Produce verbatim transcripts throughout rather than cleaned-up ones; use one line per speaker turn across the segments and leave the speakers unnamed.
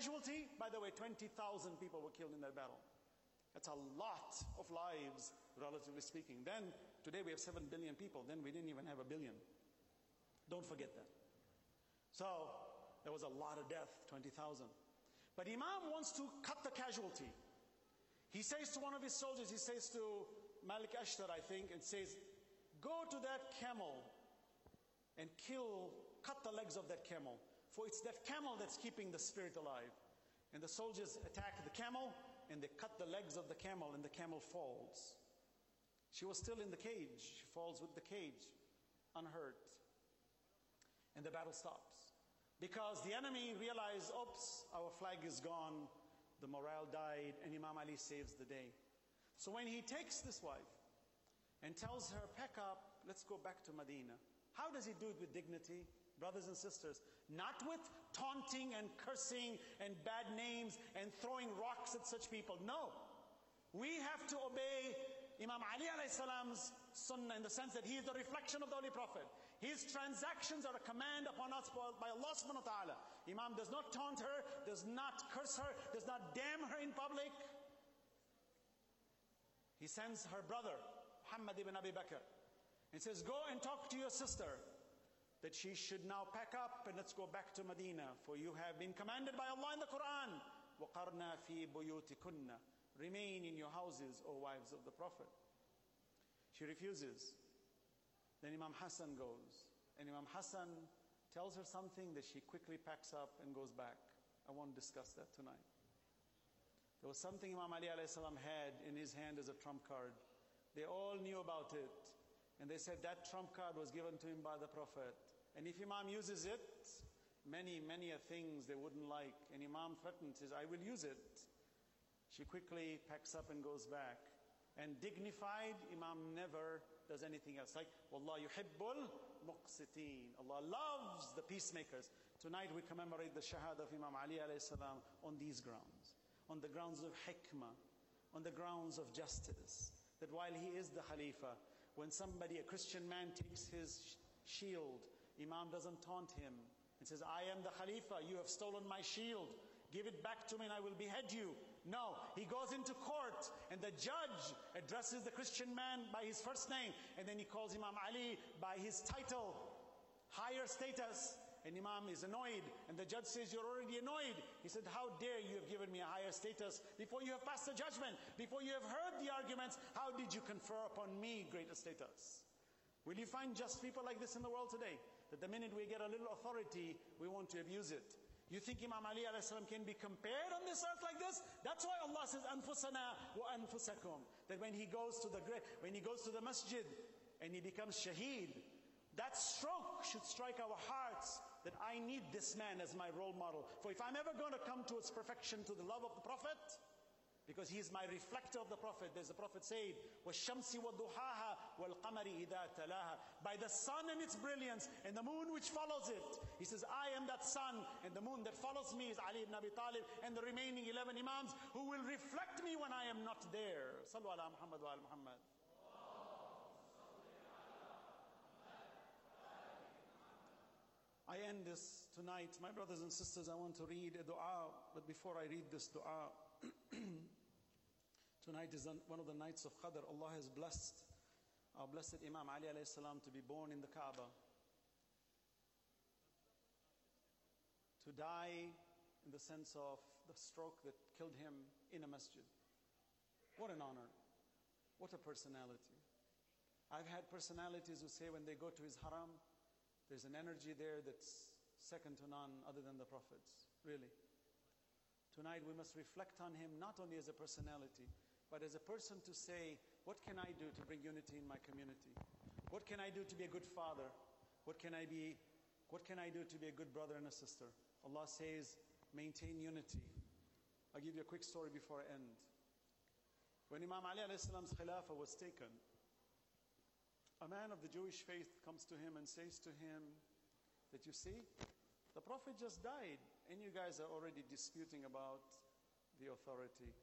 casualty, by the way, twenty thousand people were killed in that battle. That's a lot of lives, relatively speaking. Then, today we have seven billion people. Then we didn't even have a billion. Don't forget that. So, there was a lot of death, twenty thousand. But Imam wants to cut the casualty. He says to one of his soldiers, he says to Malik Ashtar, I think, and says, go to that camel and kill, cut the legs of that camel. For it's that camel that's keeping the spirit alive. And the soldiers attack the camel, and they cut the legs of the camel, and the camel falls. She was still in the cage. She falls with the cage, unhurt. And the battle stops. Because the enemy realized, oops, our flag is gone, the morale died, and Imam Ali saves the day. So when he takes this wife and tells her, pack up, let's go back to Medina. How does he do it with dignity? Brothers and sisters, not with taunting and cursing and bad names and throwing rocks at such people. No. We have to obey Imam Ali alayhi salam's sunnah in the sense that he is the reflection of the Holy Prophet. His transactions are a command upon us by Allah subhanahu wa ta'ala. Imam does not taunt her, does not curse her, does not damn her in public. He sends her brother, Muhammad ibn Abi Bakr, and says, go and talk to your sister that she should now pack up and let's go back to Medina. For you have been commanded by Allah in the Quran, وَقَرْنَا فِي بُيُوتِكُنَّ, remain in your houses, O wives of the Prophet. She refuses. Then Imam Hassan goes. And Imam Hassan tells her something that she quickly packs up and goes back. I won't discuss that tonight. There was something Imam Ali alayhi salam had in his hand as a trump card. They all knew about it. And they said that trump card was given to him by the Prophet. And if Imam uses it, many, many things they wouldn't like. And Imam threatened, says, I will use it. She quickly packs up and goes back. And dignified, Imam never does anything else. Like, Wallah yuhibbul muqsiteen. Allah loves the peacemakers. Tonight we commemorate the shahada of Imam Ali alayhi salam on these grounds. On the grounds of hikmah. On the grounds of justice. That while he is the Khalifa, when somebody, a Christian man, takes his shield, Imam doesn't taunt him and says, I am the Khalifa, you have stolen my shield, give it back to me and I will behead you. No, he goes into court and the judge addresses the Christian man by his first name, and then he calls Imam Ali by his title, higher status. And Imam is annoyed, and the judge says, you're already annoyed. He said, how dare you have given me a higher status before you have passed the judgment, before you have heard the arguments, how did you confer upon me greater status? Will you find just people like this in the world today? That the minute we get a little authority, we want to abuse it. You think Imam Ali alayhi salam can be compared on this earth like this? That's why Allah says, Anfusana wa anfusakum. That when he goes to the great, when he goes to the masjid and he becomes shaheed, that stroke should strike our hearts that I need this man as my role model. For if I'm ever going to come to its perfection, to the love of the Prophet, because he is my reflector of the Prophet. There's the Prophet said, وَالشَّمْسِ وَالضُّحَاهَا وَالْقَمَرِ إِذَا تَلَاهَا, by the sun and its brilliance and the moon which follows it. He says, I am that sun, and the moon that follows me is Ali ibn Abi Talib and the remaining eleven Imams who will reflect me when I am not there. Sallu ala Muhammad wa ala Muhammad. I end this tonight. My brothers and sisters, I want to read a dua. But before I read this dua, tonight is one of the nights of Qadr. Allah has blessed our blessed Imam Ali alayhi salam to be born in the Kaaba. To die in the sense of the stroke that killed him in a masjid. What an honor. What a personality. I've had personalities who say when they go to his haram, there's an energy there that's second to none other than the Prophet's. Really. Tonight we must reflect on him not only as a personality, but as a person to say, what can I do to bring unity in my community? What can I do to be a good father? What can I be, what can I do to be a good brother and a sister? Allah says, maintain unity. I'll give you a quick story before I end. When Imam Ali alayhi salam's Khilafah was taken, a man of the Jewish faith comes to him and says to him that, you see, the Prophet just died and you guys are already disputing about the authority.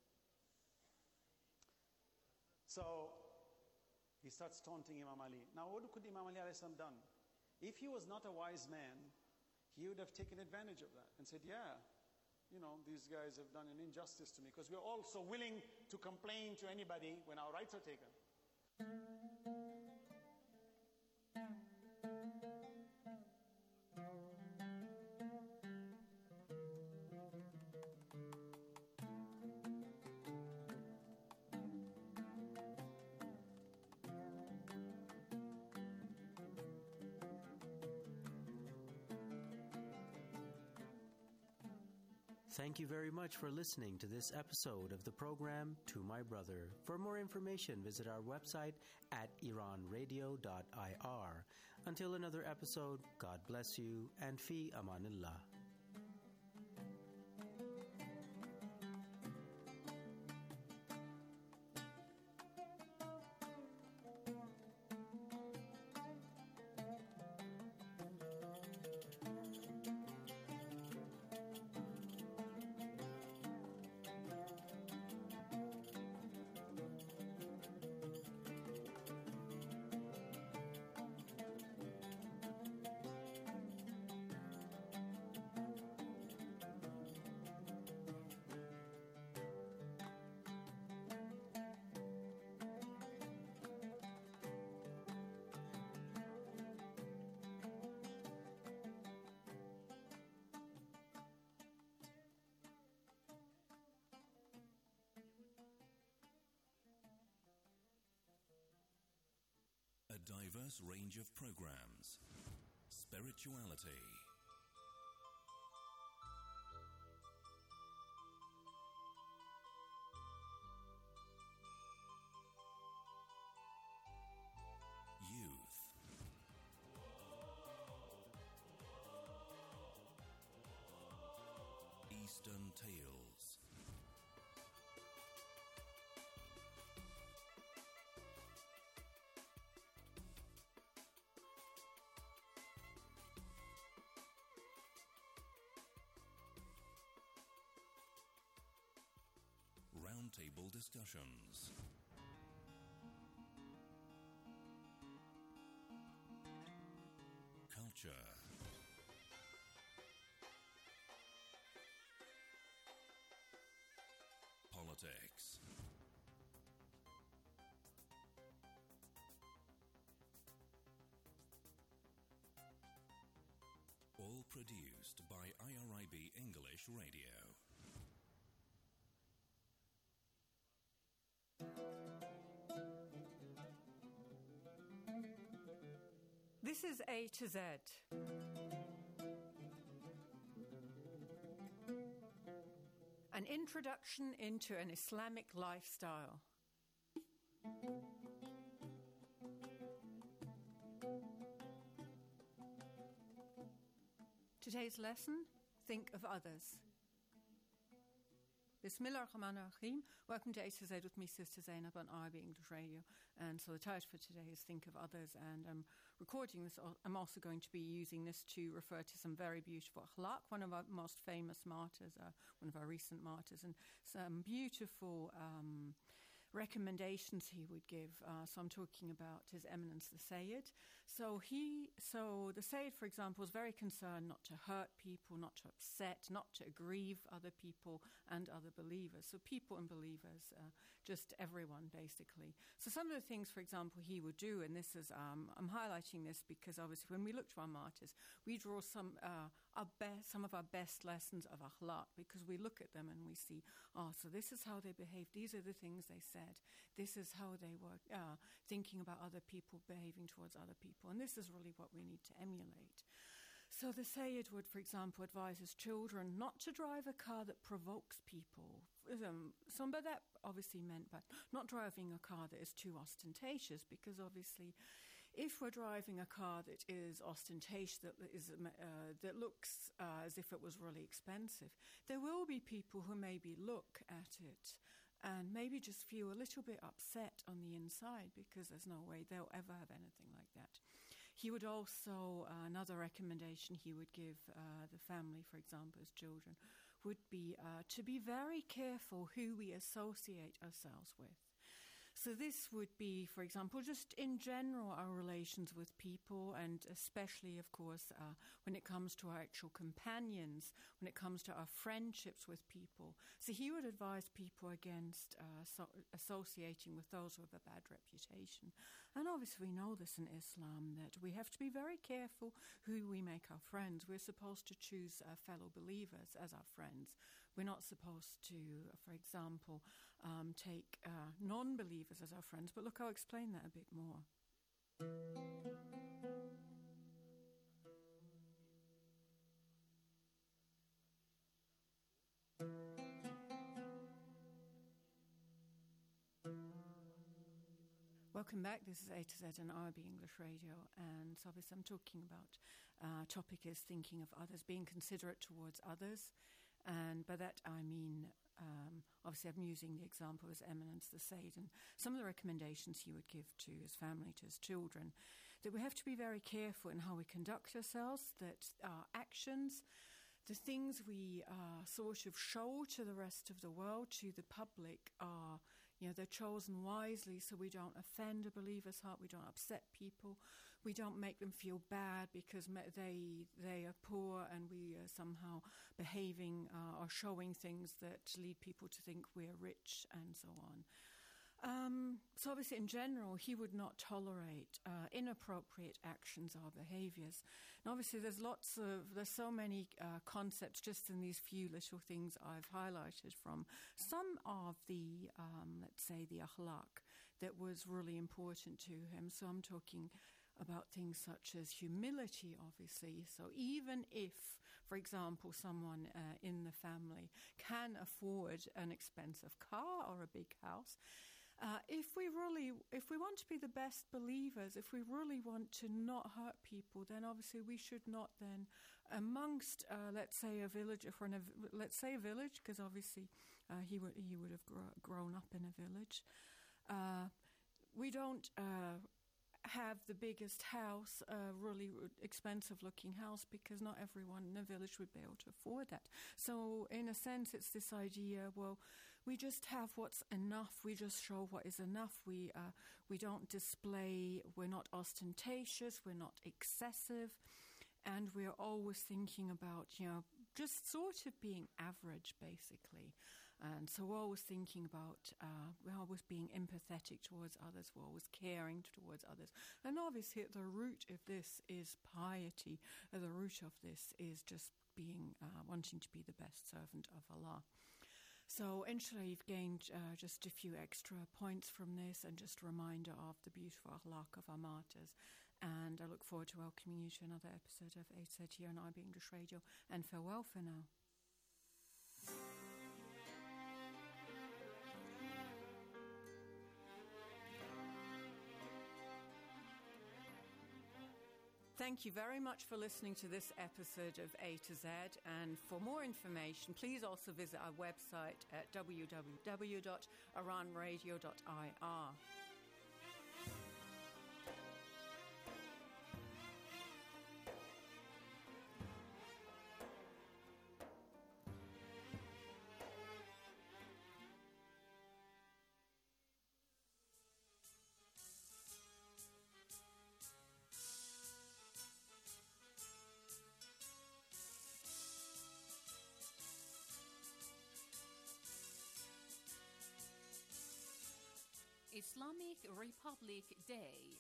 So he starts taunting Imam Ali. Now what could Imam Ali alayhi salam done? If he was not a wise man, he would have taken advantage of that and said, yeah, you know, these guys have done an injustice to me, because we're all so willing to complain to anybody when our rights are taken.
Thank you very much for listening to this episode of the program To My Brother. For more information, visit our website at iran radio dot I R. Until another episode, God bless you and fi amanillah.
A diverse range of programs, spirituality, youth, Eastern tales, roundtable discussions, culture, politics, all produced by I R I B English Radio.
This is A to Z. An introduction into an Islamic lifestyle. Today's lesson, think of others. Bismillah ar-Rahman ar-Rahim. Welcome to A to Z with me, Sister Zainab, on I R I B English Radio. And so the title for today is Think of Others. And I'm recording this. I'm also going to be using this to refer to some very beautiful akhlaq, one of our most famous martyrs, uh, one of our recent martyrs, and some beautiful um, recommendations he would give. Uh, so I'm talking about His Eminence the Sayyid. So he, so the Sayyid, for example, is very concerned not to hurt people, not to upset, not to aggrieve other people and other believers. So people and believers, uh, just everyone basically. So some of the things, for example, he would do, and this is, um, I'm highlighting this because obviously when we look to our martyrs, we draw some uh, our best, some of our best lessons of akhlaq, because we look at them and we see, oh, so this is how they behaved. These are the things they said. This is how they were uh, thinking about other people, behaving towards other people. And this is really what we need to emulate. So the Sayyid would, for example, advise his children not to drive a car that provokes people. Um, some of that obviously meant by not driving a car that is too ostentatious, because obviously if we're driving a car that is ostentatious, that is uh, that looks uh, as if it was really expensive, there will be people who maybe look at it and maybe just feel a little bit upset on the inside, because there's no way they'll ever have anything like that. He would also, uh, another recommendation he would give uh, the family, for example, as children, would be uh, to be very careful who we associate ourselves with. So this would be, for example, just in general our relations with people, and especially, of course, uh, when it comes to our actual companions, when it comes to our friendships with people. So he would advise people against uh, so associating with those with a bad reputation. And obviously we know this in Islam, that we have to be very careful who we make our friends. We're supposed to choose uh, fellow believers as our friends. We're not supposed to, for example, um, take uh, non-believers as our friends. But look, I'll explain that a bit more. Welcome back. This is A to Z and R B English Radio, and so obviously I'm talking about uh, topic is thinking of others, being considerate towards others, and by that I mean um, obviously I'm using the example of His Eminence the Sayyid, and some of the recommendations he would give to his family, to his children, that we have to be very careful in how we conduct ourselves, that our actions, the things we uh, sort of show to the rest of the world, to the public, are, you know, they're chosen wisely so we don't offend a believer's heart, we don't upset people, we don't make them feel bad because they they are poor and we are somehow behaving uh, or showing things that lead people to think we're rich and so on. Um, so obviously in general he would not tolerate uh, inappropriate actions or behaviours. And obviously there's lots of, there's so many uh, concepts just in these few little things I've highlighted from some of the, um, let's say the akhlaq that was really important to him. So I'm talking about things such as humility, obviously. So even if, for example, someone uh, in the family can afford an expensive car or a big house, Uh, if we really, if we want to be the best believers, if we really want to not hurt people, then obviously we should not then, amongst, uh, let's say a village, if we're in a, let's say a village, because obviously uh, he would he would have gro grown up in a village. Uh, we don't uh, have the biggest house, a uh, really expensive looking house, because not everyone in the village would be able to afford that. So in a sense, it's this idea, well, we just have what's enough. We just show what is enough. We uh, we don't display. We're not ostentatious. We're not excessive, and we're always thinking about, you know, just sort of being average, basically. And so we're always thinking about. Uh, we're always being empathetic towards others. We're always caring towards others. And obviously, at the root of this is piety. At the root of this is just being uh, wanting to be the best servant of Allah. So, inshallah, you've gained uh, just a few extra points from this, and just a reminder of the beautiful akhlaq of our martyrs. And I look forward to welcoming you to another episode of A to Z here on I B English Radio. And farewell for now. Thank you very much for listening to this episode of A to Z, and for more information please also visit our website at w w w dot iran radio dot i r.
Islamic Republic Day.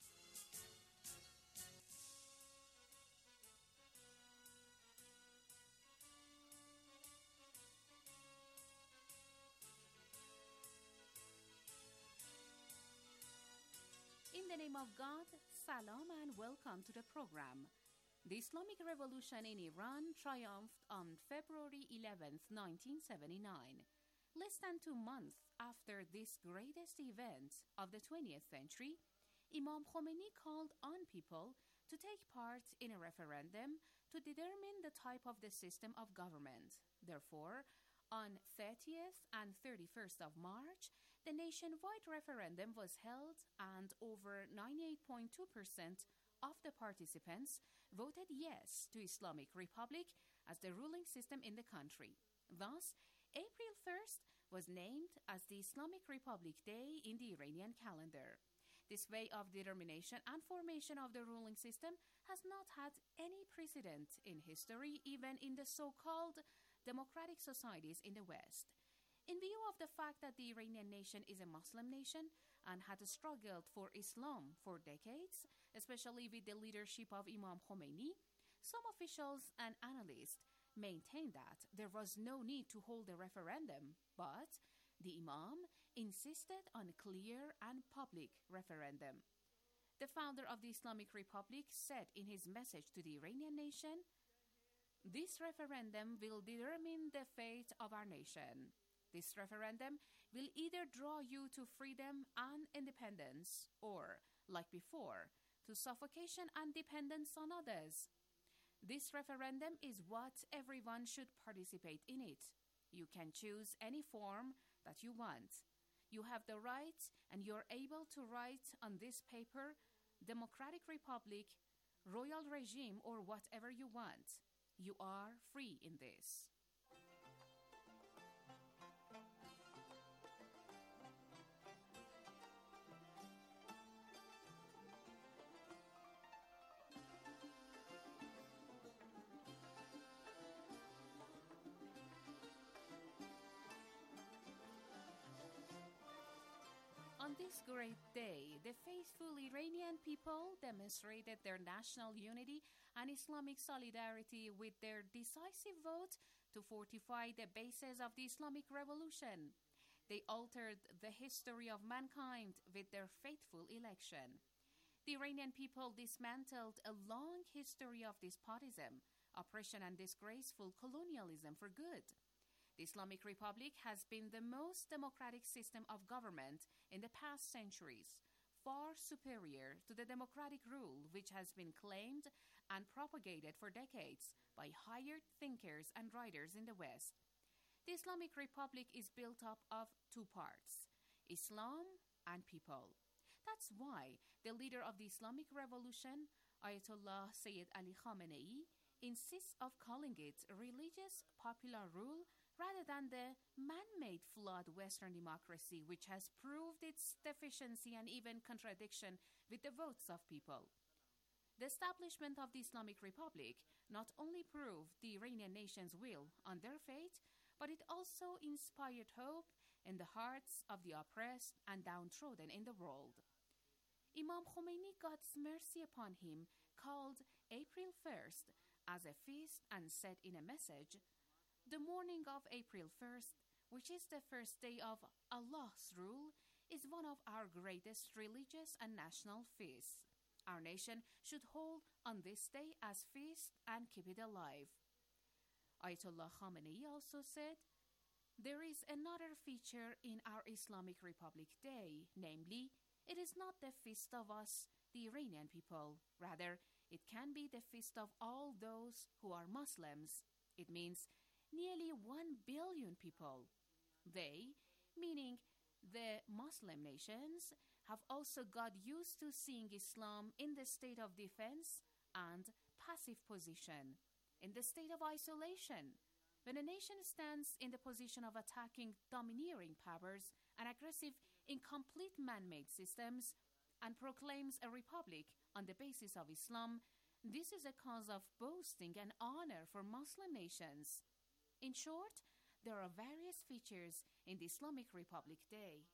In the name of God, salam and welcome to the program. The Islamic Revolution in Iran triumphed on February eleventh, nineteen seventy-nine. Less than two months after this greatest event of the twentieth century, Imam Khomeini called on people to take part in a referendum to determine the type of the system of government. Therefore, on thirtieth and thirty-first of March, the nationwide referendum was held, and over ninety-eight point two percent of the participants voted yes to Islamic Republic as the ruling system in the country. Thus, April first was named as the Islamic Republic Day in the Iranian calendar. This way of determination and formation of the ruling system has not had any precedent in history, even in the so-called democratic societies in the West. In view of the fact that the Iranian nation is a Muslim nation and had struggled for Islam for decades, especially with the leadership of Imam Khomeini, some officials and analysts maintain that there was no need to hold a referendum, but the Imam insisted on a clear and public referendum. The founder of the Islamic Republic said in his message to the Iranian nation, "This referendum will determine the fate of our nation. This referendum will either draw you to freedom and independence, or, like before, to suffocation and dependence on others. This referendum is what everyone should participate in it. You can choose any form that you want. You have the right and you're able to write on this paper, Democratic Republic, Royal Regime, or whatever you want. You are free in this." On this great day, the faithful Iranian people demonstrated their national unity and Islamic solidarity with their decisive vote to fortify the bases of the Islamic Revolution. They altered the history of mankind with their faithful election. The Iranian people dismantled a long history of despotism, oppression, and disgraceful colonialism for good. The Islamic Republic has been the most democratic system of government in the past centuries, far superior to the democratic rule which has been claimed and propagated for decades by hired thinkers and writers in the West. The Islamic Republic is built up of two parts, Islam and people. That's why the leader of the Islamic Revolution, Ayatollah Sayyid Ali Khamenei, insists of calling it religious popular rule rather than the man-made flawed Western democracy which has proved its deficiency and even contradiction with the votes of people. The establishment of the Islamic Republic not only proved the Iranian nation's will on their fate, but it also inspired hope in the hearts of the oppressed and downtrodden in the world. Imam Khomeini, God's mercy upon him, called April first as a feast and said in a message, "The morning of April first, which is the first day of Allah's rule, is one of our greatest religious and national feasts. Our nation should hold on this day as feast and keep it alive." Ayatollah Khamenei also said, "There is another feature in our Islamic Republic Day, namely, it is not the feast of us, the Iranian people. Rather, it can be the feast of all those who are Muslims. It means nearly one billion people. They, meaning the Muslim nations, have also got used to seeing Islam in the state of defense and passive position, in the state of isolation. When a nation stands in the position of attacking domineering powers and aggressive, incomplete man-made systems, and proclaims a republic on the basis of Islam, this is a cause of boasting and honor for Muslim nations. In short, there are various features in the Islamic Republic Day.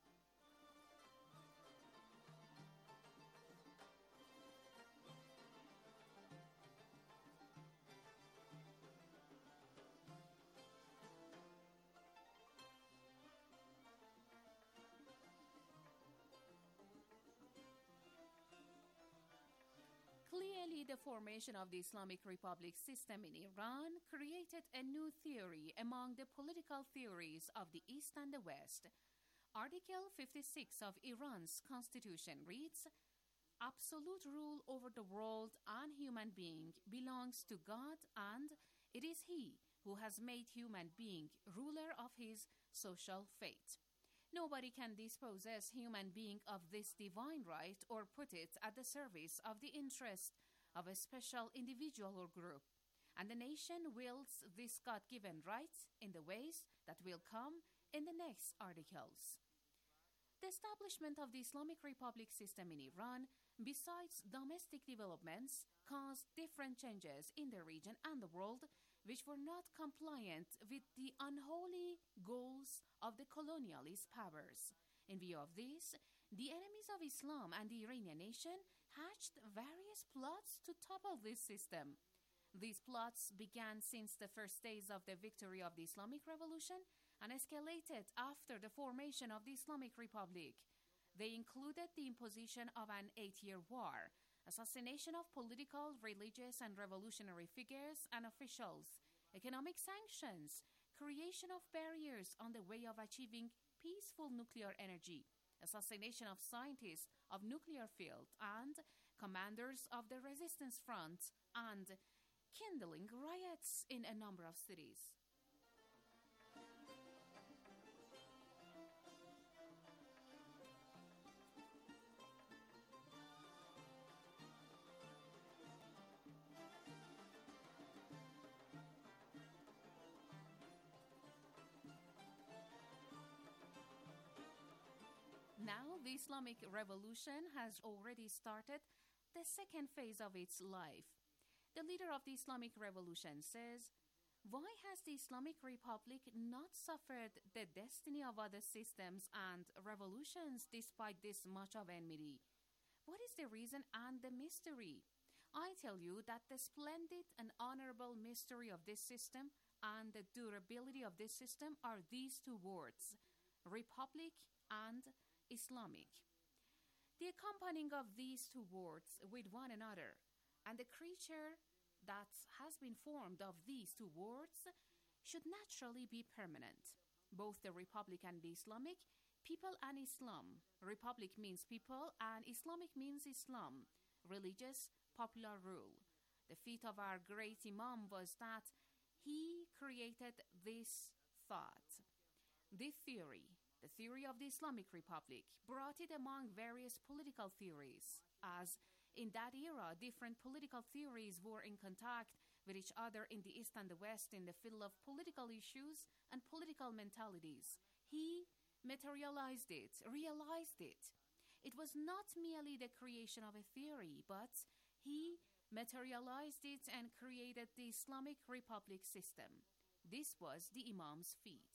Clearly, the formation of the Islamic Republic system in Iran created a new theory among the political theories of the East and the West. Article fifty-six of Iran's constitution reads, "Absolute rule over the world and human being belongs to God, and it is He who has made human being ruler of his social fate. Nobody can dispossess human being of this divine right or put it at the service of the interest of a special individual or group. and the nation wields this God-given right in the ways that will come in the next articles. The establishment of the Islamic Republic system in Iran, besides domestic developments, caused different changes in the region and the world, which were not compliant with the unholy goals of the colonialist powers. In view of this, the enemies of Islam and the Iranian nation hatched various plots to topple this system. These plots began since the first days of the victory of the Islamic Revolution and escalated after the formation of the Islamic Republic. They included the imposition of an eight-year war, assassination of political, religious, and revolutionary figures and officials, economic sanctions, creation of barriers on the way of achieving peaceful nuclear energy, assassination of scientists of nuclear field and commanders of the resistance front, and kindling riots in a number of cities. Now, the Islamic Revolution has already started the second phase of its life. The leader of the Islamic Revolution says, "Why has the Islamic Republic not suffered the destiny of other systems and revolutions despite this much of enmity? What is the reason and the mystery? I tell you that the splendid and honorable mystery of this system and the durability of this system are these two words, Republic and Islamic. The accompanying of these two words with one another and the creature that has been formed of these two words should naturally be permanent. Both the Republic and the Islamic, people and Islam. Republic means people and Islamic means Islam, religious, popular rule. The feat of our great Imam was that he created this thought, the theory, the theory of the Islamic Republic, brought it among various political theories, as in that era, different political theories were in contact with each other in the East and the West in the field of political issues and political mentalities. He materialized it, realized it. It was not merely the creation of a theory, but he materialized it and created the Islamic Republic system. This was the Imam's feat.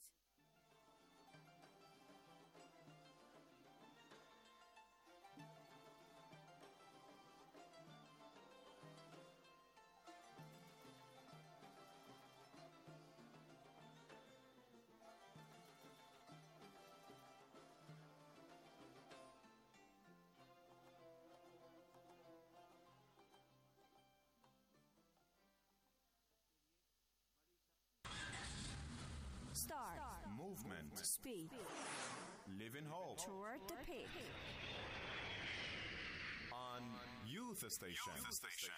Start.
Movement.
Speed.
Live in hope.
Toward the peak.
On Youth Station. Youth Station.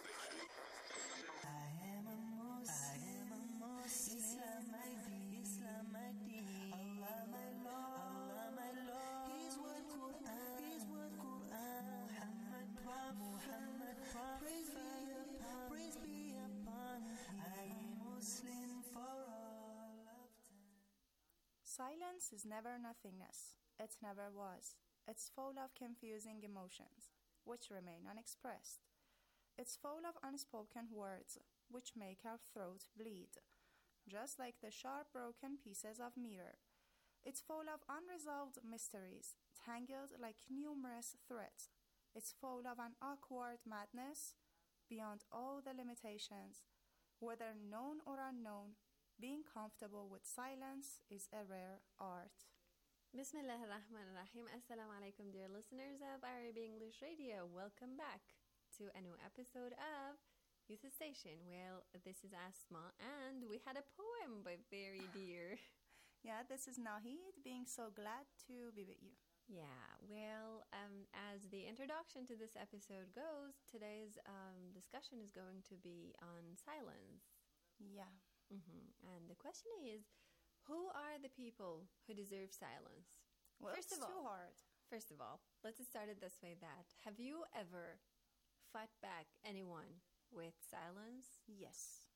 I am a Muslim. Islam my deen. Islam my deen. Allah my Lord. Allah my Lord. His word Quran. His word Quran. Muhammad Prophet. Muhammad Prophet. Praise be upon. Praise be upon. I am Muslim for all of time.
Silence is never nothingness. It never was. It's full of confusing emotions, which remain unexpressed. It's full of unspoken words, which make our throat bleed, just like the sharp broken pieces of mirror. It's full of unresolved mysteries, tangled like numerous threads. It's full of an awkward madness beyond all the limitations. Whether known or unknown, being comfortable with silence is a rare art.
Bismillah ar-Rahman ar-Rahim. Assalamu alaikum, dear listeners of I R I B English Radio. Welcome back to a new episode of Youth Station. Well, this is Asma, and we had a poem by Very Dear.
Yeah, this is Nahid, being so glad to be with you.
Yeah, well, um, as the introduction to this episode goes, today's um, discussion is going to be on silence.
Yeah.
Mm-hmm. And the question is, who are the people who deserve silence?
Well,
first
it's
of
too
all,
hard.
First of all, let's start it this way: that have you ever fought back anyone with silence?
Yes.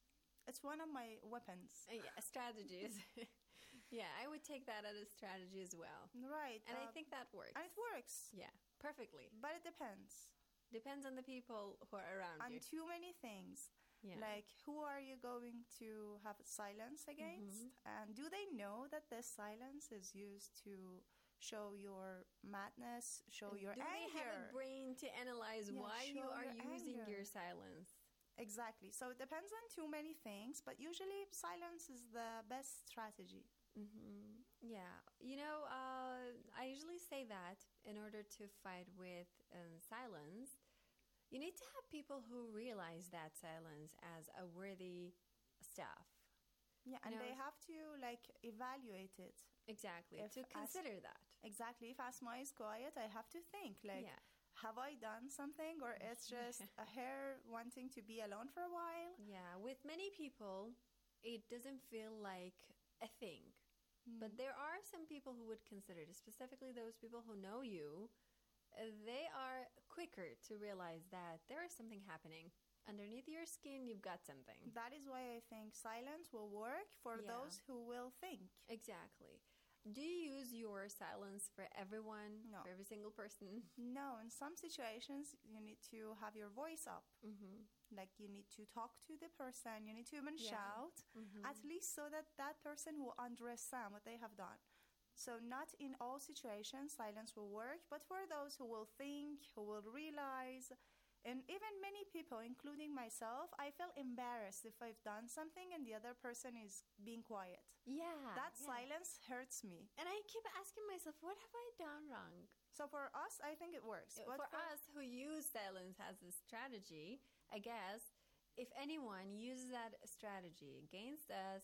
It's one of my weapons.
Uh, yeah, strategies. Yeah, I would take that as a strategy as well.
Right.
And
uh,
I think that works.
And it works.
Yeah, perfectly.
But it depends.
Depends on the people who are around
on
you.
too many things.
Yeah.
Like, who are you going to have silence against?
Mm-hmm.
And do they know that this silence is used to show your madness, show your
do
anger?
Do they have a brain to analyze
Yeah,
why you
show
are
your
using
anger.
your silence?
Exactly. So it depends on too many things, but usually silence is the best strategy.
Mm-hmm. Yeah. You know, uh, I usually say that in order to fight with um, silence, you need to have people who realize that silence as a worthy stuff.
Yeah,
You
and
know,
they have to, like, evaluate it.
Exactly.
If
To
As-
consider that.
Exactly. If Asma is quiet, I have to think, like,
Yeah.
have I done something, or it's just a hair wanting to be alone for a while?
Yeah. With many people, it doesn't feel like a thing. But there are some people who would consider it, specifically those people who know you. Uh, they are quicker to realize that there is something happening. Underneath your skin, you've got something.
That is why I think silence will work for
Yeah.
those who will think.
Exactly. Do you use your silence for everyone,
No.
for every single person?
No, in some situations, you need to have your voice up.
Mm-hmm.
Like, you need to talk to the person, you need to even
Yeah.
shout,
Mhm.
at least so that that person will understand what they have done. So not in all situations silence will work, but for those who will think, who will realize, and even many people, including myself, I feel embarrassed if I've done something and the other person is being quiet.
Yeah.
That
yeah.
silence hurts me.
And I keep asking myself, what have I done wrong?
So for us, I think it works.
Uh,
But
for us who use silence as a strategy, I guess if anyone uses that strategy against us,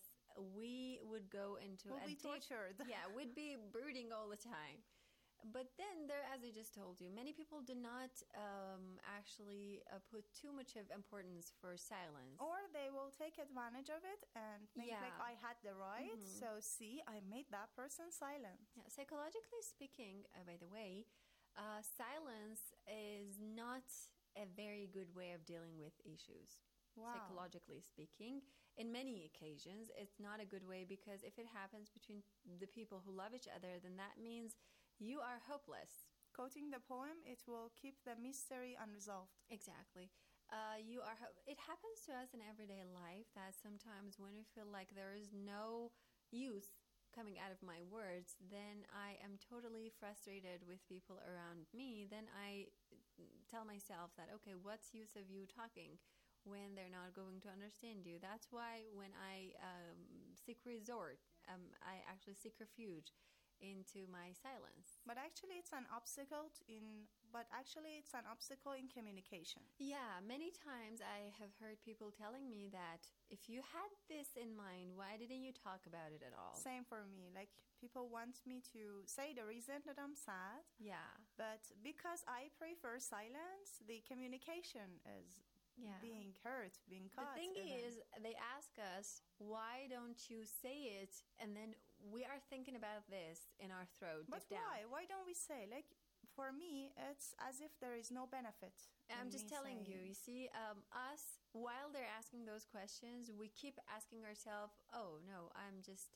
we would go into
We'll
a
be
deep-
tortured.
Yeah, we'd be brooding all the time. But then there, as I just told you, many people do not um, actually uh, put too much of importance for silence.
Or they will take advantage of it and think,
Yeah.
like, I had the right,
Mhm.
so see, I made that person silent.
Yeah, psychologically speaking, uh, by the way, uh, silence is not a very good way of dealing with issues.
Wow.
Psychologically speaking, in many occasions, it's not a good way, because if it happens between the people who love each other, then that means you are hopeless.
Quoting the poem, it will keep the mystery unresolved.
Exactly. Uh, you are. Ho- it happens to us in everyday life that sometimes when we feel like there is no use coming out of my words, then I am totally frustrated with people around me. Then I tell myself that, okay, what's use of you talking when they're not going to understand you? That's why when I um, seek resort, um, I actually seek refuge into my silence.
But actually, it's an obstacle t- in. But actually, it's an obstacle in communication.
Yeah, many times I have heard people telling me that if you had this in mind, why didn't you talk about it at all?
Same for me. Like, people want me to say the reason that I'm sad.
Yeah.
But because I prefer silence, the communication is
Yeah.
being hurt, being
The
cut.
thing
even.
is, they ask us, why don't you say it? And then we are thinking about this in our throat.
But
deep down.
why? Why don't we say? Like, for me, it's as if there is no benefit.
I'm
in
just
me
telling you,
saying.
you see, um, us, while they're asking those questions, we keep asking ourselves, oh, no, I'm just,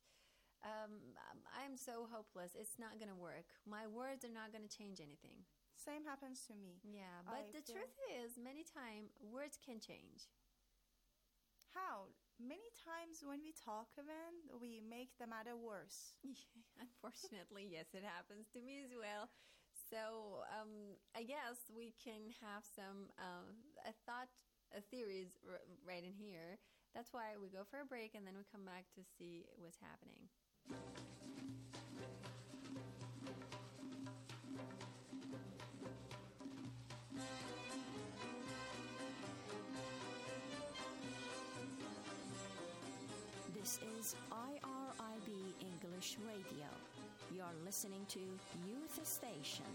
um, I'm so hopeless. It's not going to work. My words are not going to change anything.
Same happens to me.
Yeah, but
I
the
feel-
truth is, many times, words can change.
How? Many times when we talk, even, we make the matter worse.
Unfortunately, yes, it happens to me as well. So um, I guess we can have some uh, a thought uh, theories r- right in here. That's why we go for a break and then we come back to see what's happening.
This is I R I B English Radio. You're listening to Youth Station.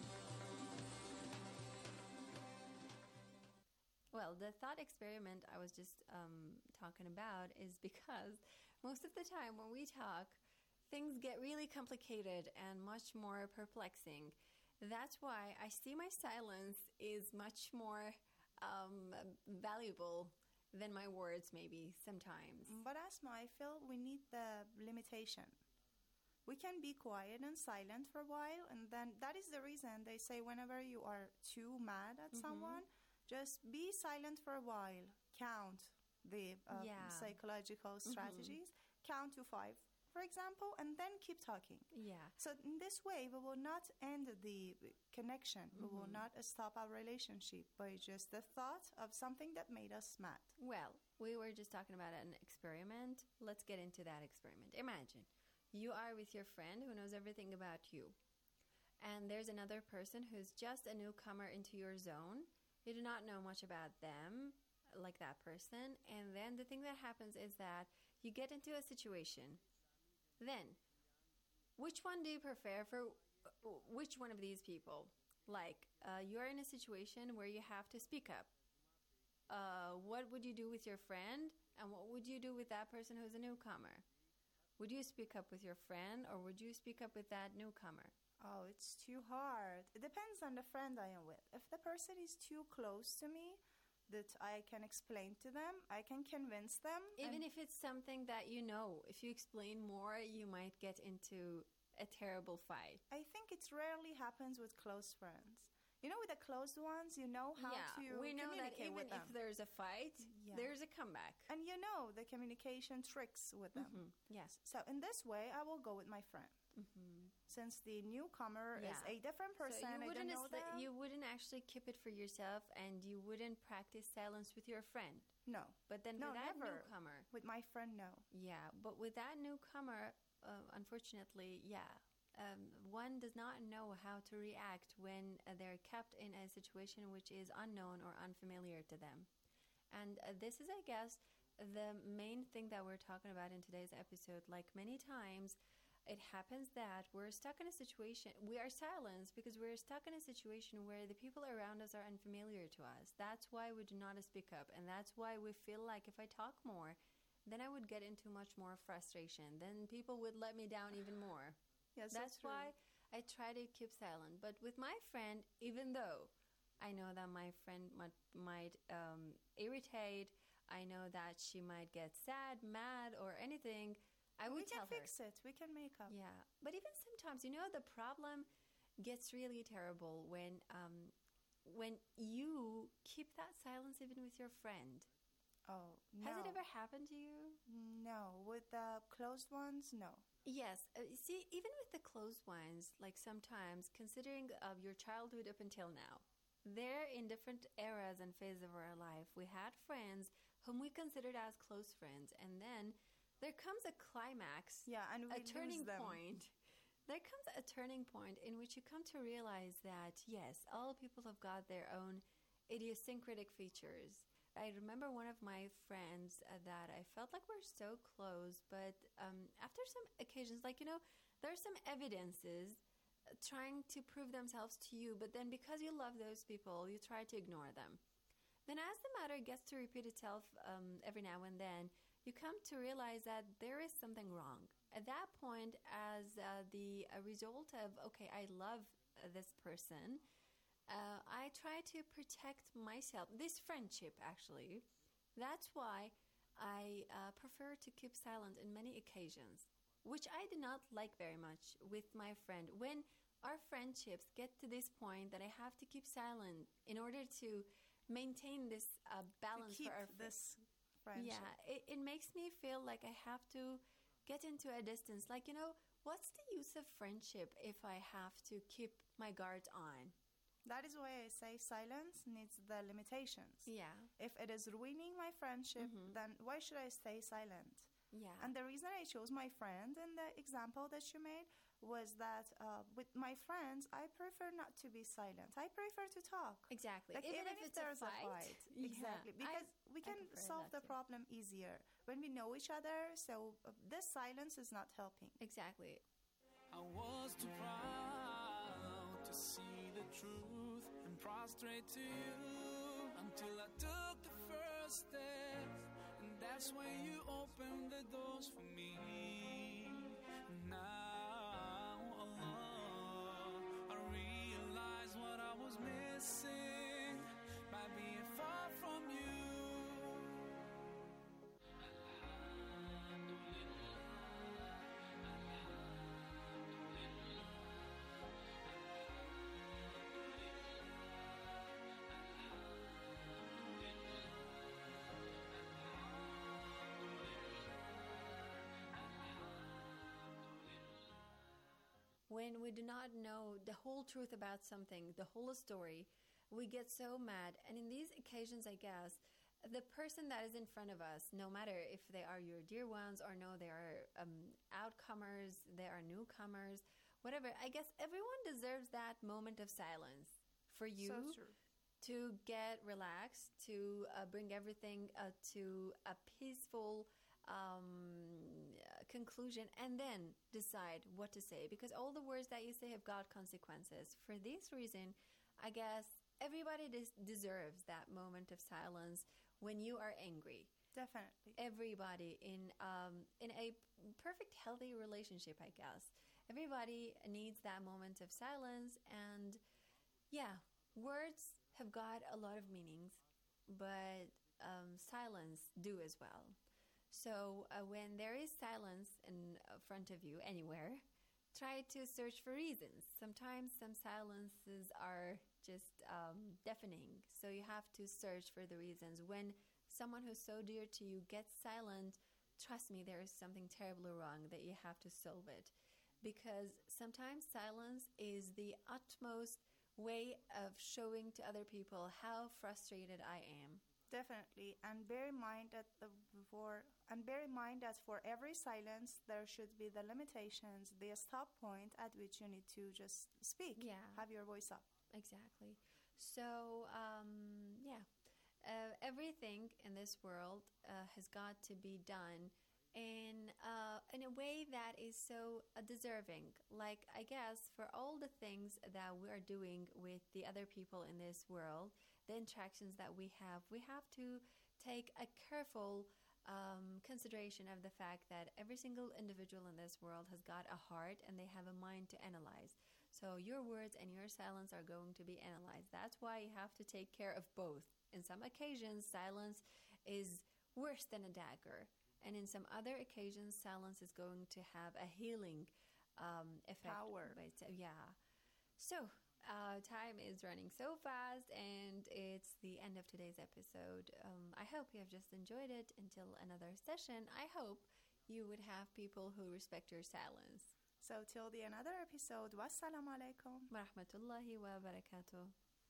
Well, the thought experiment I was just um, talking about is because most of the time when we talk, things get really complicated and much more perplexing. That's why I see my silence is much more um, valuable than my words, maybe, sometimes.
But Asma, I feel we need the limitation. We can be quiet and silent for a while, and then that is the reason they say whenever you are too mad at
Mhm.
someone, just be silent for a while. Count the uh,
Yeah.
psychological
Mhm.
strategies. Count to five, for example, and then keep talking.
Yeah.
So in this way, we will not end the connection. We will
Mhm.
not stop our relationship by just the thought of something that made us mad.
Well, we were just talking about an experiment. Let's get into that experiment. Imagine you are with your friend who knows everything about you, and there's another person who's just a newcomer into your zone. You do not know much about them, like that person, and then the thing that happens is that you get into a situation. Then, which one do you prefer for uh, which one of these people? Like, uh, you're in a situation where you have to speak up. Uh, what would you do with your friend, and what would you do with that person who's a newcomer? Would you speak up with your friend, or would you speak up with that newcomer?
Oh, it's too hard. It depends on the friend I am with. If the person is too close to me that I can explain to them, I can convince them.
Even if it's something that you know, if you explain more, you might get into a terrible fight.
I think it rarely happens with close friends. You know, with the close ones, you know how
yeah,
to
we know that
communicate
even
with them.
if there's a fight,
Yeah.
there's a comeback.
And you know the communication tricks with them.
Mhm. Yes.
So in this way, I will go with my friend.
Mm-hmm.
Since the newcomer
Yeah.
is a different person,
So you
I don't
wouldn't,
know
is-
them.
you wouldn't actually keep it for yourself, and you wouldn't practice silence with your friend.
No.
But then
No,
with that
never.
newcomer,
With my friend, no.
yeah. But with that newcomer, uh, unfortunately, yeah. Um, one does not know how to react when uh, they're kept in a situation which is unknown or unfamiliar to them. And uh, this is, I guess, the main thing that we're talking about in today's episode. Like many times, it happens that we're stuck in a situation, we are silenced because we're stuck in a situation where the people around us are unfamiliar to us. That's why we do not speak up. And that's why we feel like if I talk more, then I would get into much more frustration. Then people would let me down even more.
Yes,
That's
that's true.
why I try to keep silent. But with my friend, even though I know that my friend might, might um, irritate, I know that she might get sad, mad, or anything, I would
we can
tell her.
fix it. We can make up.
Yeah, but even sometimes, you know, the problem gets really terrible when um, when you keep that silence even with your friend.
Oh, no.
Has it ever happened to you?
No. With the closed ones, no.
Yes. Uh, see, even with the closed ones, like sometimes, considering of your childhood up until now, they're in different eras and phases of our life. We had friends whom we considered as close friends, and then there comes a climax,
Yeah, and we
a turning
lose them.
point. There comes a turning point in which you come to realize that, yes, all people have got their own idiosyncratic features. I remember one of my friends uh, that I felt like we're so close, but um, after some occasions, like, you know, there are some evidences uh, trying to prove themselves to you, but then because you love those people, you try to ignore them. Then as the matter gets to repeat itself um, every now and then, you come to realize that there is something wrong. At that point, as uh, the a result of, okay, I love uh, this person, uh, I try to protect myself, this friendship actually. That's why I uh, prefer to keep silent in many occasions, which I do not like very much with my friend. When our friendships get to this point that I have to keep silent in order to maintain this uh, balance
to keep
for our fri-
this friendship.
Yeah, it, it makes me feel like I have to get into a distance. Like, you know, what's the use of friendship if I have to keep my guard on?
That is why I say silence needs the limitations.
Yeah.
If it is ruining my friendship,
Mhm.
then why should I stay silent?
Yeah.
And the reason I chose my friend in the example that you made was that uh, with my friends, I prefer not to be silent. I prefer to talk.
Exactly.
Like
Even
even,
if
if,
it's a
there's a
fight.
fight.
Yeah,
Exactly.
I-
Because we
I
can
prefer
solve
that
the
too.
problem easier when we know each other. So uh, this silence is not helping.
Exactly.
I was too proud to see the truth and prostrate to you until I took the first step, and that's when you opened the doors for me. Now, Allah, I realize what I was missing by being far from you.
when we do not know the whole truth about something, the whole story, we get so mad. And in these occasions, I guess, the person that is in front of us, no matter if they are your dear ones or no, they are um, outcomers, they are newcomers, whatever, I guess everyone deserves that moment of silence for you
So true.
to get relaxed, to uh, bring everything uh, to a peaceful um, conclusion, and then decide what to say. Because all the words that you say have got consequences. For this reason, I guess everybody des- deserves that moment of silence when you are angry.
Definitely.
Everybody in um, in a perfect healthy relationship, I guess. Everybody needs that moment of silence, and yeah, words have got a lot of meanings, but um, silence do as well. So uh, when there is silence in uh, front of you anywhere, try to search for reasons. Sometimes some silences are just um, deafening, so you have to search for the reasons. When someone who's so dear to you gets silent, trust me, there is something terribly wrong that you have to solve it. Because sometimes silence is the utmost way of showing to other people how frustrated I am.
Definitely, and bear in mind that the for and bear in mind that for every silence there should be the limitations, the stop point at which you need to just speak.
Yeah.
Have your voice up.
Exactly. So, um, yeah, uh, everything in this world uh, has got to be done in uh, in a way that is so uh, deserving. Like, I guess, for all the things that we are doing with the other people in this world, the interactions that we have, we have to take a careful um, consideration of the fact that every single individual in this world has got a heart and they have a mind to analyze. So your words and your silence are going to be analyzed. That's why you have to take care of both. In some occasions, silence is worse than a dagger. And in some other occasions, silence is going to have a healing um, effect.
Power.
But, uh, yeah. So, uh, time is running so fast, and it's the end of today's episode. Um, I hope you have just enjoyed it. Until another session, I hope you would have people who respect your silence.
So till the another episode, wassalamu alaikum.
wa rahmatullahi wa barakatuh.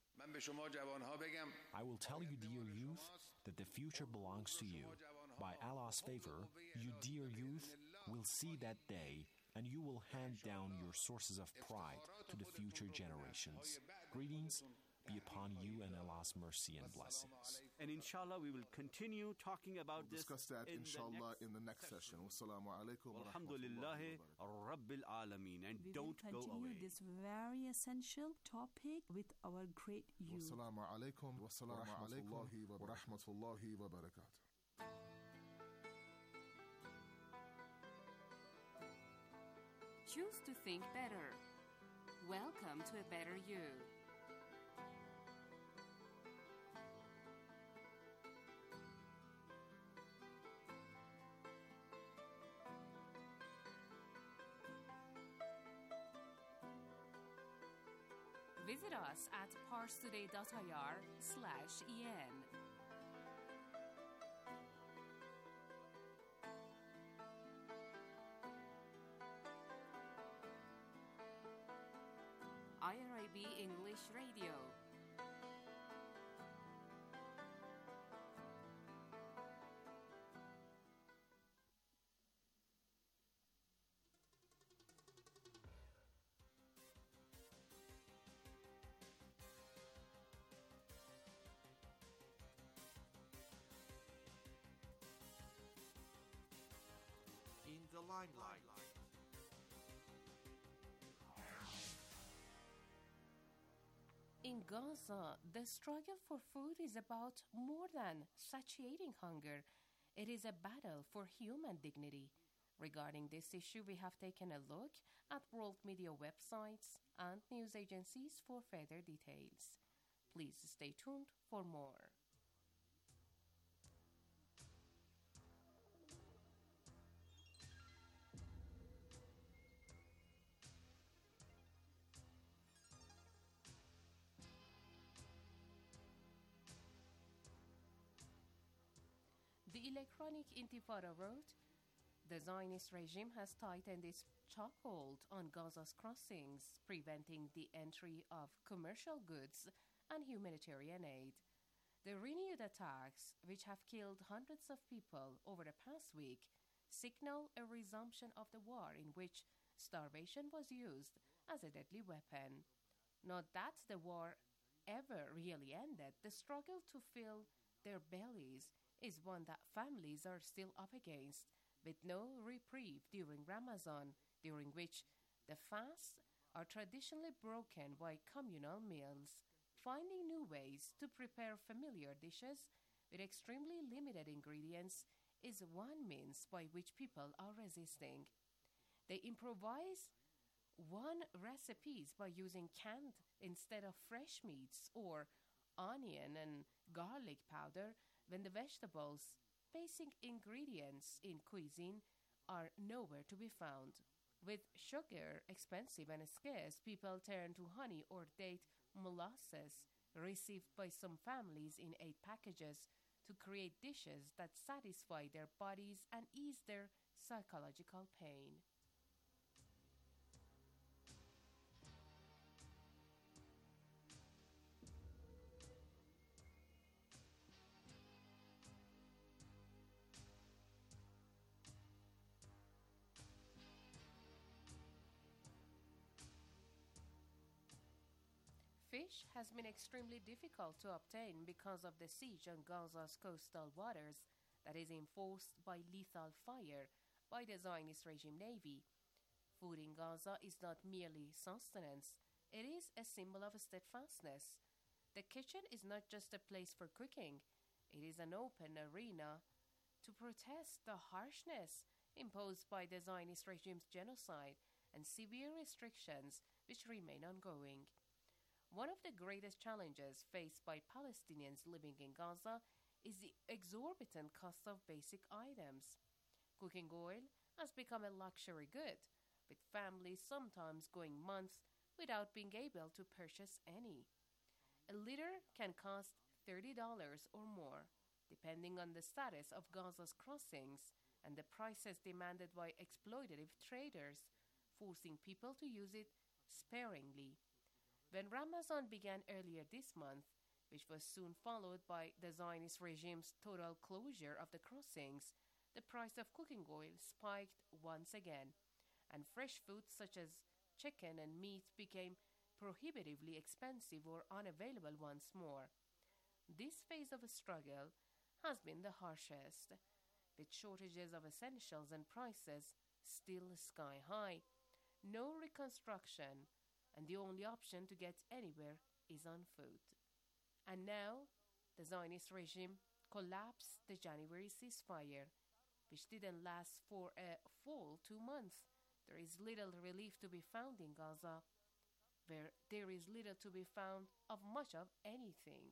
I will tell you, dear youth, that the future belongs to you. By Allah's favor, you dear youth will see that day, and you will hand down your sources of pride to the future generations. Greetings be upon you and Allah's mercy and blessings.
And inshallah, we will continue talking about
we'll discuss
this
that
in
inshallah
the
in the next session. Wassalamu alaikum wa
Alhamdulillahi Rabbil Alameen. And
we
don't
will
go
continue
away.
this very essential topic with our great youth.
Wassalamu alaikum wa rahmatullahi wa rahmatullahi wa barakatuh.
Choose to think better. Welcome to a better you. Visit us at parstoday.ir slash en. I R I B English Radio.
In the limelight.
In Gaza, the struggle for food is about more than satiating hunger. It is a battle for human dignity. Regarding this issue, we have taken a look at world media websites and news agencies for further details. Please stay tuned for more. The Electronic Intifada wrote, The Zionist regime has tightened its chokehold on Gaza's crossings, preventing the entry of commercial goods and humanitarian aid. The renewed attacks, which have killed hundreds of people over the past week, signal a resumption of the war in which starvation was used as a deadly weapon. Not that the war ever really ended, the struggle to fill their bellies is one that families are still up against, with no reprieve during Ramadan, during which the fasts are traditionally broken by communal meals. Finding new ways to prepare familiar dishes with extremely limited ingredients is one means by which people are resisting. They improvise one recipes by using canned instead of fresh meats or onion and garlic powder when the vegetables, basic ingredients in cuisine, are nowhere to be found. With sugar expensive and scarce, people turn to honey or date molasses received by some families in aid packages to create dishes that satisfy their bodies and ease their psychological pain. Fish has been extremely difficult to obtain because of the siege on Gaza's coastal waters that is enforced by lethal fire by the Zionist regime navy. Food in Gaza is not merely sustenance, it is a symbol of steadfastness. The kitchen is not just a place for cooking, it is an open arena to protest the harshness imposed by the Zionist regime's genocide and severe restrictions which remain ongoing. One of the greatest challenges faced by Palestinians living in Gaza is the exorbitant cost of basic items. Cooking oil has become a luxury good, with families sometimes going months without being able to purchase any. A liter can cost thirty dollars or more, depending on the status of Gaza's crossings and the prices demanded by exploitative traders, forcing people to use it sparingly. When Ramadan began earlier this month, which was soon followed by the Zionist regime's total closure of the crossings, the price of cooking oil spiked once again, and fresh foods such as chicken and meat became prohibitively expensive or unavailable once more. This phase of a struggle has been the harshest, with shortages of essentials and prices still sky high. No reconstruction, and the only option to get anywhere is on foot. And now, the Zionist regime collapsed the January ceasefire, which didn't last for a full two months. There is little relief to be found in Gaza, where there is little to be found of much of anything.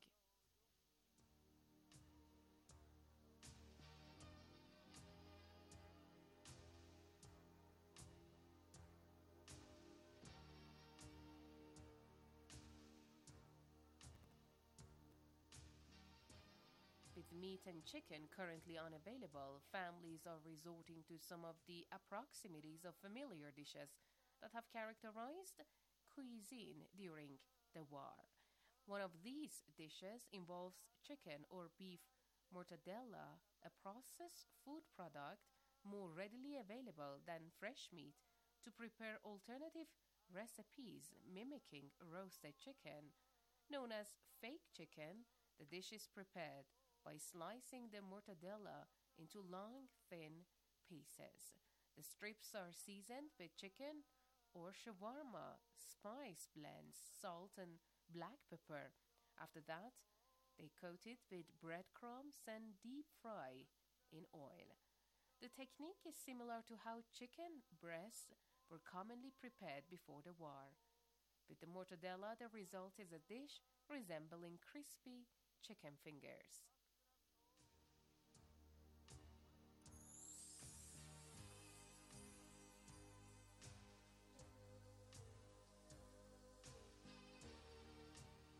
With meat and chicken currently unavailable, families are resorting to some of the approximities of familiar dishes that have characterized cuisine during the war. One of these dishes involves chicken or beef mortadella, a processed food product more readily available than fresh meat, to prepare alternative recipes mimicking roasted chicken. Known as fake chicken, the dish is prepared by slicing the mortadella into long, thin pieces. The strips are seasoned with chicken or shawarma, spice blends, salt, and black pepper. After that, they coat it with breadcrumbs and deep fry in oil. The technique is similar to how chicken breasts were commonly prepared before the war. With the mortadella, the result is a dish resembling crispy chicken fingers.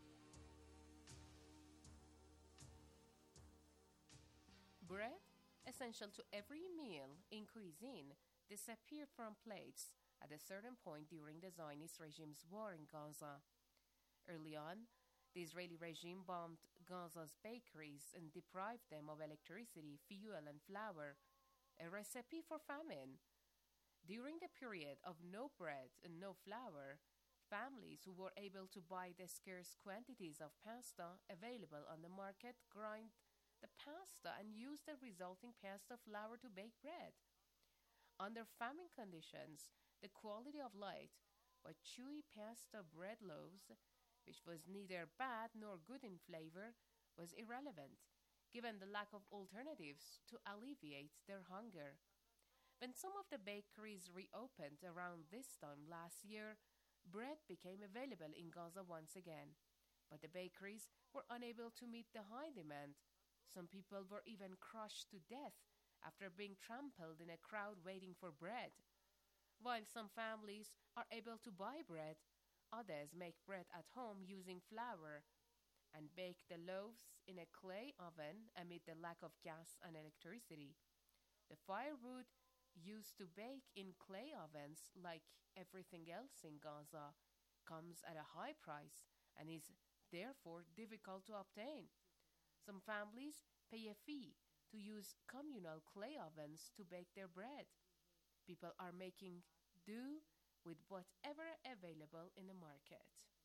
Bread, a essential to every meal in cuisine disappeared from plates at a certain point during the Zionist regime's war in Gaza. Early on, the Israeli regime bombed Gaza's bakeries and deprived them of electricity, fuel, and flour, a recipe for famine. During the period of no bread and no flour, families who were able to buy the scarce quantities of pasta available on the market grind the pasta and used the resulting pasta flour to bake bread. Under famine conditions, the quality of light but chewy pasta bread loaves, which was neither bad nor good in flavor, was irrelevant, given the lack of alternatives to alleviate their hunger. When some of the bakeries reopened around this time last year, bread became available in Gaza once again, but the bakeries were unable to meet the high demand. Some people were even crushed to death after being trampled in a crowd waiting for bread. While some families are able to buy bread, others make bread at home using flour and bake the loaves in a clay oven amid the lack of gas and electricity. The firewood used to bake in clay ovens, like everything else in Gaza, comes at a high price and is therefore difficult to obtain. Some families pay a fee to use communal clay ovens to bake their bread. People are making do with whatever available in the market.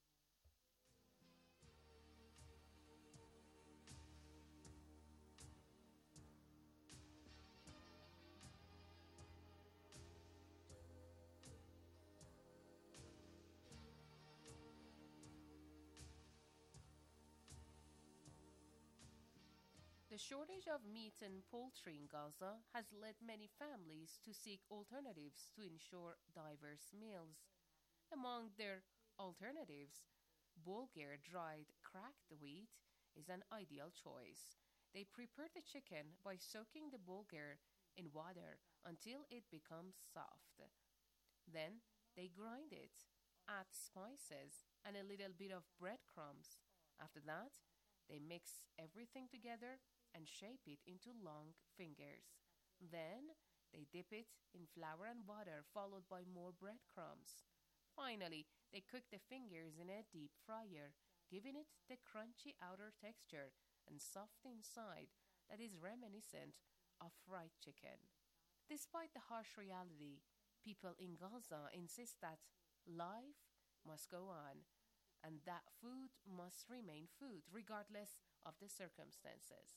The shortage of meat and poultry in Gaza has led many families to seek alternatives to ensure diverse meals. Among their alternatives, Bulgur dried cracked wheat is an ideal choice. They prepare the chicken by soaking the bulgur in water until it becomes soft. Then they grind it, add spices, and a little bit of breadcrumbs. After that, they mix everything together and shape it into long fingers. Then they dip it in flour and butter, followed by more breadcrumbs. Finally, they cook the fingers in a deep fryer, giving it the crunchy outer texture and soft inside that is reminiscent of fried chicken. Despite the harsh reality, people in Gaza insist that life must go on and that food must remain food regardless of the circumstances.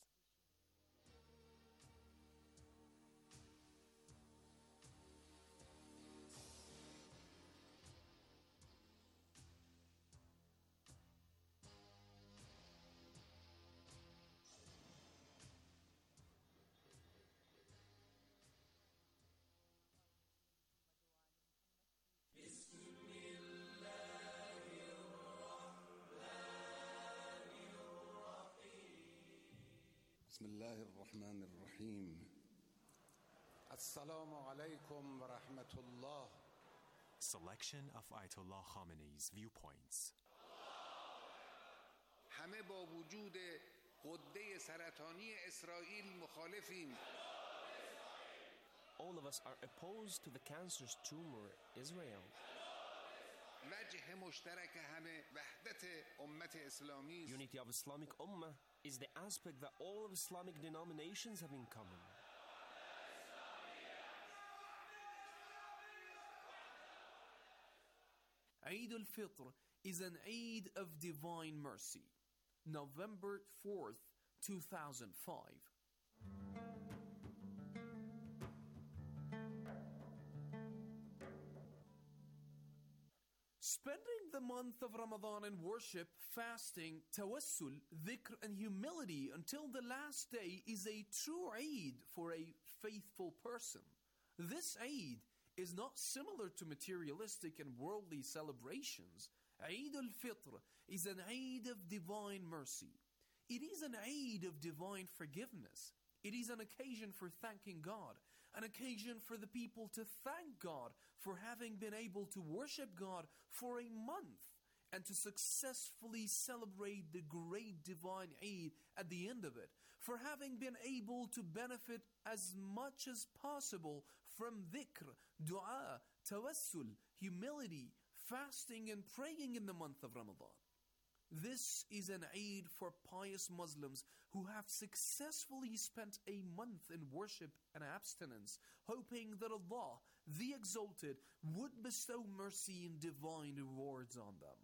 بسم الله الرحمن الرحيم السلام عليكم ورحمة الله.
Selection of Ayatollah Khamenei's viewpoints.
همه با وجود غده سرطانی اسرائیل مخالفیم.
All of us are opposed to the cancerous tumor Israel.
وجه مشترک همه وحدت امت اسلامی است.
Unity of Islamic Ummah is the aspect that all of Islamic denominations have in common.
Eid al-Fitr is an Eid of divine mercy. November fourth, two thousand five. Spending the month of Ramadan in worship, fasting, tawassul, dhikr, and humility until the last day is a true Eid for a faithful person. This Eid is not similar to materialistic and worldly celebrations. Eid al-Fitr is an Eid of divine mercy. It is an Eid of divine forgiveness. It is an occasion for thanking God, an occasion for the people to thank God for having been able to worship God for a month
and to successfully celebrate the great divine Eid at the end of it, for having been able to benefit as much as possible from dhikr, dua, tawassul, humility, fasting and praying in the month of Ramadan. This is an Eid for pious Muslims who have successfully spent a month in worship and abstinence, hoping that Allah, the Exalted, would bestow mercy and divine rewards on them.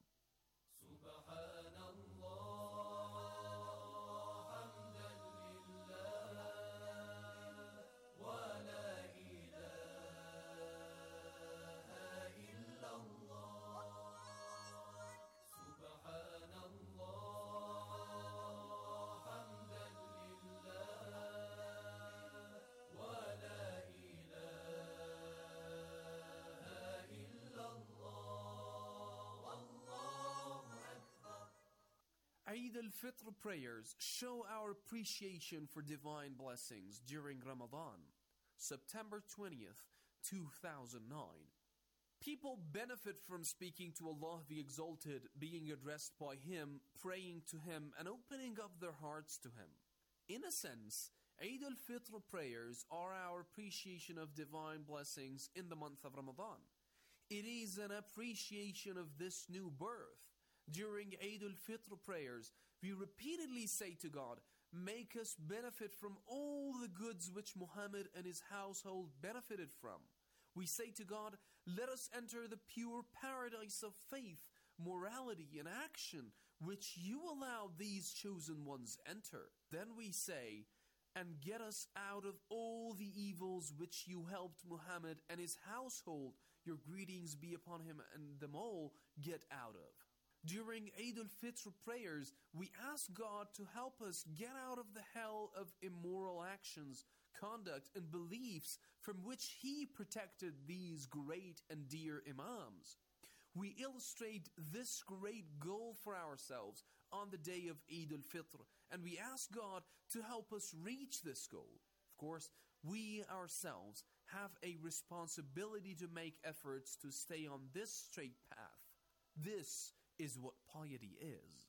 Eid al-Fitr prayers show our appreciation for divine blessings during Ramadan, September twentieth, two thousand nine. People benefit from speaking to Allah the Exalted, being addressed by Him, praying to Him, and opening up their hearts to Him. In a sense, Eid al-Fitr prayers are our appreciation of divine blessings in the month of Ramadan. It is an appreciation of this new birth. During Eid al-Fitr prayers, we repeatedly say to God, make us benefit from all the goods which Muhammad and his household benefited from. We say to God, let us enter the pure paradise of faith, morality, and action, which you allow these chosen ones enter. Then we say, and get us out of all the evils which you helped Muhammad and his household, your greetings be upon him and them all, get out of. During Eid al-Fitr prayers, we ask God to help us get out of the hell of immoral actions, conduct, and beliefs from which He protected these great and dear Imams. We illustrate this great goal for ourselves on the day of Eid al-Fitr, and we ask God to help us reach this goal. Of course, we ourselves have a responsibility to make efforts to stay on this straight path. This is what piety is.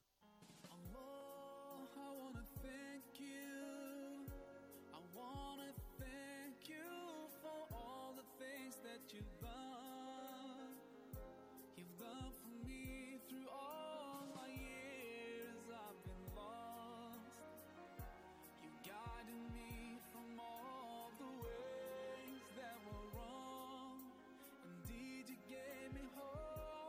Allah, I wanna thank you. I wanna thank you for all the things that you've done. You've done for me through all my years I've been lost. You guided me from all the ways that were wrong. Indeed, you gave me hope.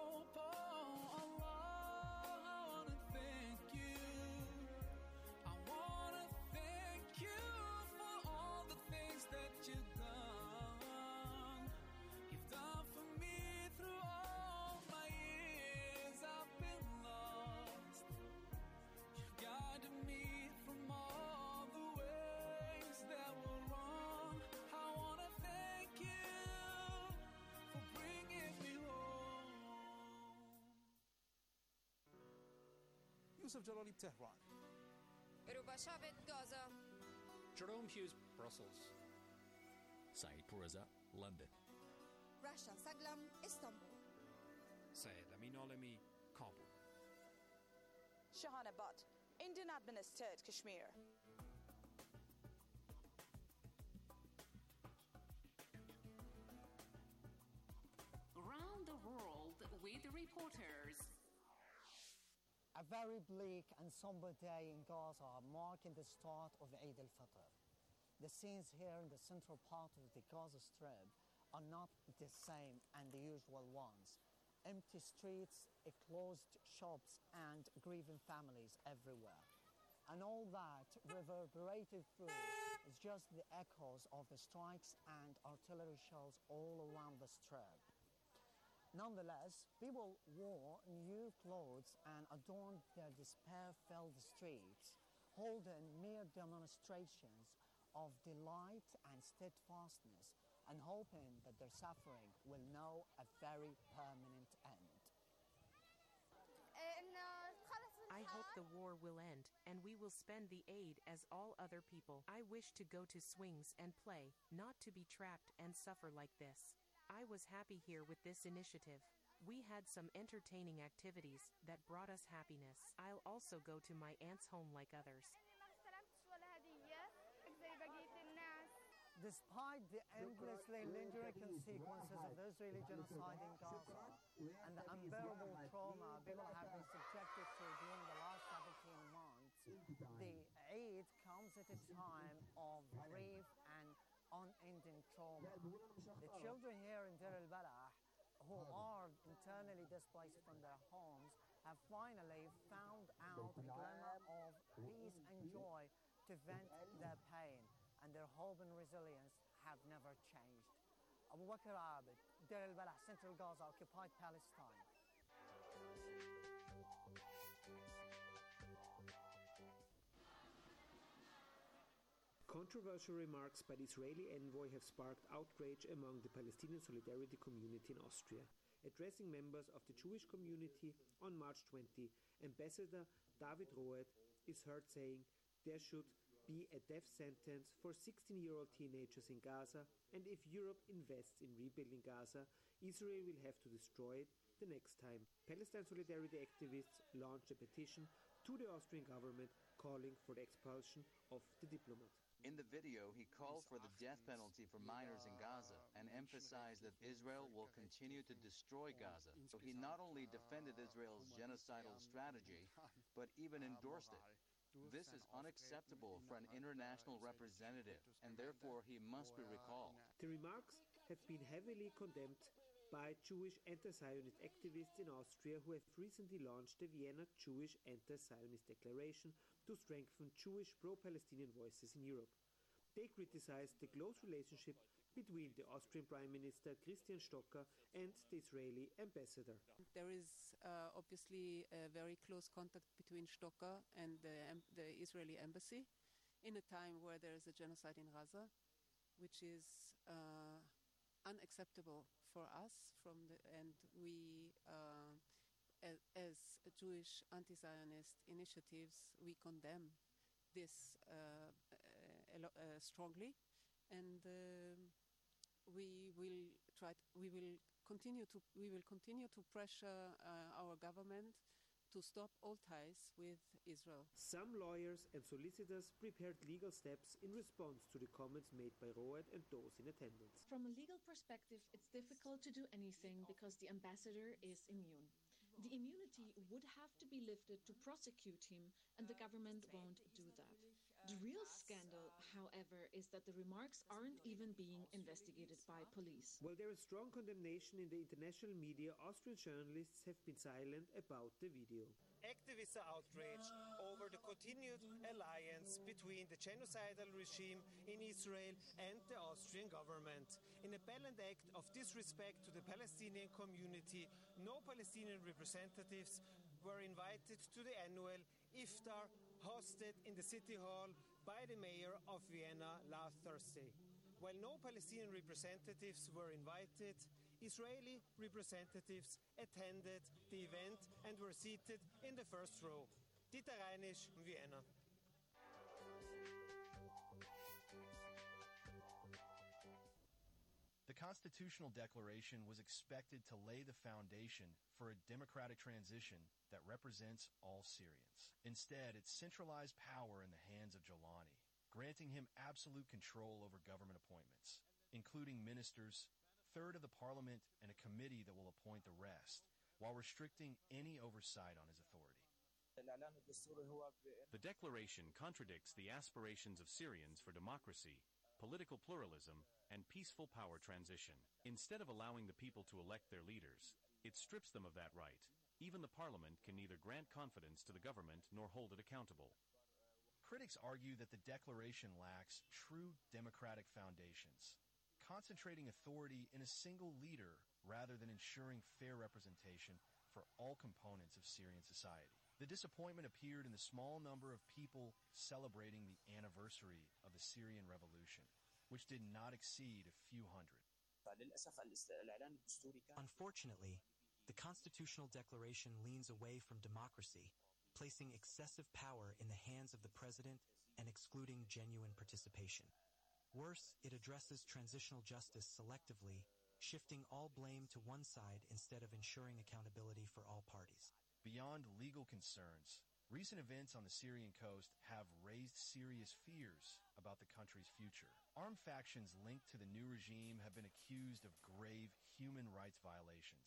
Yusuf Jalali, Tehran.
Rubashavet, Gaza.
Jerome Hughes, Brussels.
Saeed Pourreza, London.
Rasha Saglam, Istanbul.
Syed Amin Alami, Kabul.
Shahana Butt, Indian administered Kashmir.
Around the world with reporters.
A very bleak and somber day in Gaza, marking the start of Eid al-Fitr. The scenes here in the central part of the Gaza Strip are not the same and the usual ones. Empty streets, closed shops, and grieving families everywhere. And all that reverberated through is just the echoes of the strikes and artillery shells all around the Strip. Nonetheless, people wore new clothes and adorned their despair-filled streets, holding mere demonstrations of delight and steadfastness, and hoping that their suffering will know a very permanent end.
I hope the war will end, and we will spend the Eid as all other people. I wish to go to swings and play, not to be trapped and suffer like this. I was happy here with this initiative. We had some entertaining activities that brought us happiness. I'll also go to my aunt's home like others.
Despite the endlessly lingering consequences of the Israeli genocide in Gaza and the unbearable trauma people have been subjected to during the last seventeen months, the Eid comes at a time of grief and unending trauma. The children here in Deir al-Balah, who are internally displaced from their homes, have finally found out a glimmer of peace and joy to vent their pain, and their hope and resilience have never changed. Abu Bakr Abed, Deir al-Balah, Central Gaza, occupied Palestine.
Controversial remarks by the Israeli envoy have sparked outrage among the Palestinian solidarity community in Austria. Addressing members of the Jewish community on March twentieth, Ambassador David Roed is heard saying there should be a death sentence for sixteen-year-old teenagers in Gaza, and if Europe invests in rebuilding Gaza, Israel will have to destroy it the next time. Palestine solidarity activists launched a petition to the Austrian government calling for the expulsion of the diplomat.
In the video, he called for the death penalty for minors in Gaza and emphasized that Israel will continue to destroy Gaza. So he not only defended Israel's genocidal strategy, but even endorsed it. This is unacceptable for an international representative, and therefore he must be recalled.
The remarks have been heavily condemned by Jewish anti-Zionist activists in Austria who have recently launched the Vienna Jewish Anti-Zionist Declaration to strengthen Jewish pro-Palestinian voices in Europe. They criticized the close relationship between the Austrian Prime Minister Christian Stocker and the Israeli ambassador.
There is uh, obviously a very close contact between Stocker and the, um, the Israeli embassy in a time where there is a genocide in Gaza, which is uh, unacceptable for us. From the, and we, uh, as, as Jewish anti-Zionist initiatives, we condemn this uh, uh, uh, strongly, and uh, we will try. To, we will continue to. We will continue to pressure uh, our government to stop all ties with Israel.
Some lawyers and solicitors prepared legal steps in response to the comments made by Roed and those in attendance.
From a legal perspective, it's difficult to do anything because the ambassador is immune. The immunity would have to be lifted to prosecute him, and the government won't do that. The real scandal, however, is that the remarks aren't even being investigated by police.
While there is strong condemnation in the international media, Austrian journalists have been silent about the video.
Activists are outraged over the continued alliance between the genocidal regime in Israel and the Austrian government. In a blatant act of disrespect to the Palestinian community, no Palestinian representatives were invited to the annual iftar hosted in the City Hall by the mayor of Vienna last Thursday. While no Palestinian representatives were invited, Israeli representatives attended the event and were seated in the first row. Dieter Reinisch, Vienna.
The Constitutional Declaration was expected to lay the foundation for a democratic transition that represents all Syrians. Instead, it centralized power in the hands of Jolani, granting him absolute control over government appointments, including ministers, third of the parliament, and a committee that will appoint the rest, while restricting any oversight on his authority.
The declaration contradicts the aspirations of Syrians for democracy, political pluralism, and peaceful power transition. Instead of allowing the people to elect their leaders, it strips them of that right. Even the parliament can neither grant confidence to the government nor hold it accountable.
Critics argue that the declaration lacks true democratic foundations, concentrating authority in a single leader rather than ensuring fair representation for all components of Syrian society. The disappointment appeared in the small number of people celebrating the anniversary of the Syrian Revolution, which did not exceed a few hundred.
Unfortunately, the Constitutional Declaration leans away from democracy, placing excessive power in the hands of the president and excluding genuine participation. Worse, it addresses transitional justice selectively, shifting all blame to one side instead of ensuring accountability for all parties.
Beyond legal concerns, recent events on the Syrian coast have raised serious fears about the country's future. Armed factions linked to the new regime have been accused of grave human rights violations,